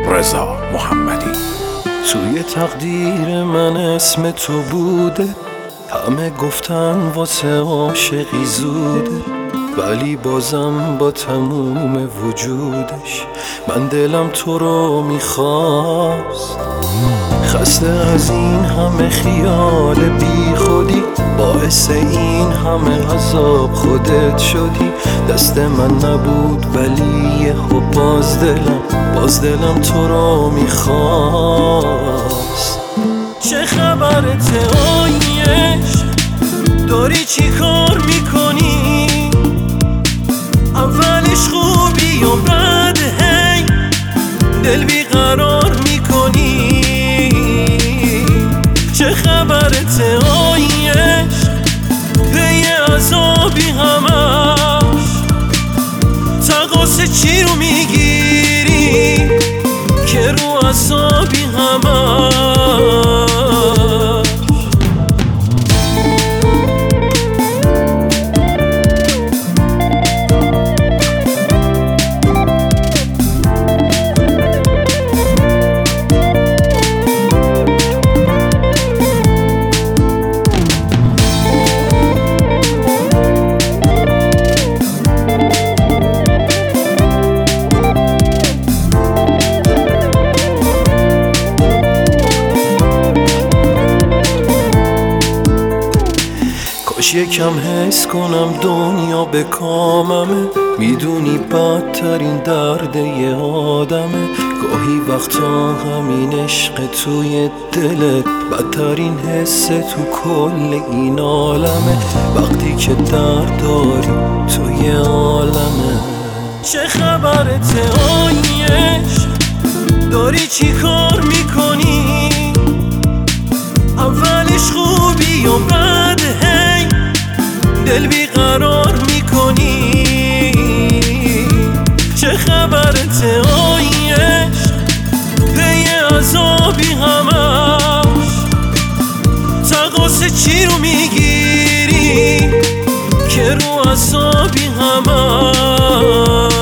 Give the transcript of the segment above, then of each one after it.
رضا محمدی. توی تقدیر من اسم تو بوده، همه گفتن واسه عاشقی زوده، ولی بازم با تموم وجودش من دلم تو رو میخواست. خسته از این همه خیال بی خودی، باعث این همه عذاب خودت شدی. دست من نبود ولی یهو باز دلم تو رو میخواست. چه خبرته آیش؟ داری چی کار میکنی؟ اولش خوبی و بعد هی دل بیقرار میکنی. چه خبرته آیش؟ پی عذابی همش، تقاص چی رو میگیری که رو عذابی همش. کاش یکم حس کنم دنیا به کاممه، میدونی بدترین درد یه آدمه. گاهی وقتا همین عشق توی دلت بدترین حس تو کل این عالمه. وقتی که درد داری توی عالمه. چه خبرته آیش؟ داری چی کار میکنی؟ اولش خوبی و بعد هی دل بیقرار میکنی. چه خبرته آیش؟ پی عذابی همش، تقاص چی رو میگیری که رو عذابی همش.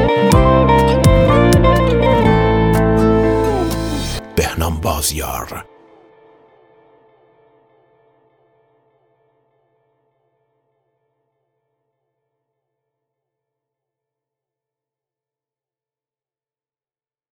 بهنام بازیار